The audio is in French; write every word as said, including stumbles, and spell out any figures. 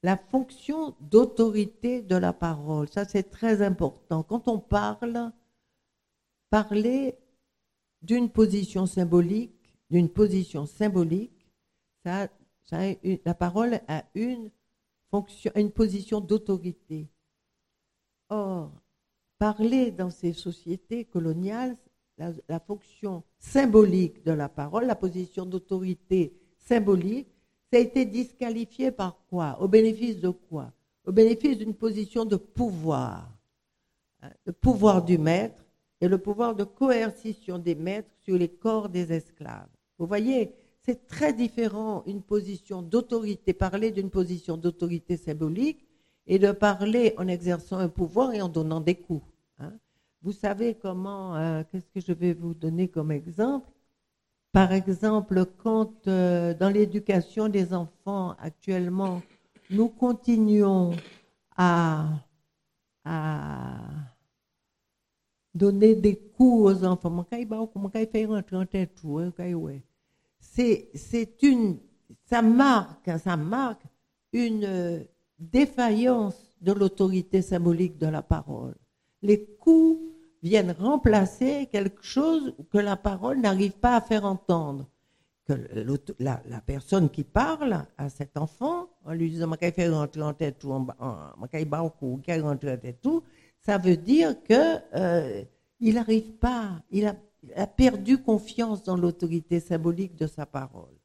la fonction d'autorité de la parole. Ça, c'est très important. Quand on parle, parler d'une position symbolique, d'une position symbolique, ça, ça a une, la parole a une fonction, une position d'autorité. Or, parler dans ces sociétés coloniales, la, la fonction symbolique de la parole, la position d'autorité symbolique, ça a été disqualifié par quoi? Au bénéfice de quoi? Au bénéfice d'une position de pouvoir. Le pouvoir du maître et le pouvoir de coercition des maîtres sur les corps des esclaves. Vous voyez, c'est très différent une position d'autorité, parler d'une position d'autorité symbolique et de parler en exerçant un pouvoir et en donnant des coups. Hein. Vous savez comment, euh, qu'est-ce que je vais vous donner comme exemple? Par exemple, quand euh, dans l'éducation des enfants actuellement, nous continuons à, à donner des coups aux enfants, c'est, c'est une, ça marque, ça marque une défaillance de l'autorité symbolique de la parole. Les coups viennent remplacer quelque chose que la parole n'arrive pas à faire entendre. Que la, la personne qui parle à cet enfant, en lui disant « fait rentrer en tête tout, tout », ça veut dire que euh, il n'arrive pas, il a, il a perdu confiance dans l'autorité symbolique de sa parole.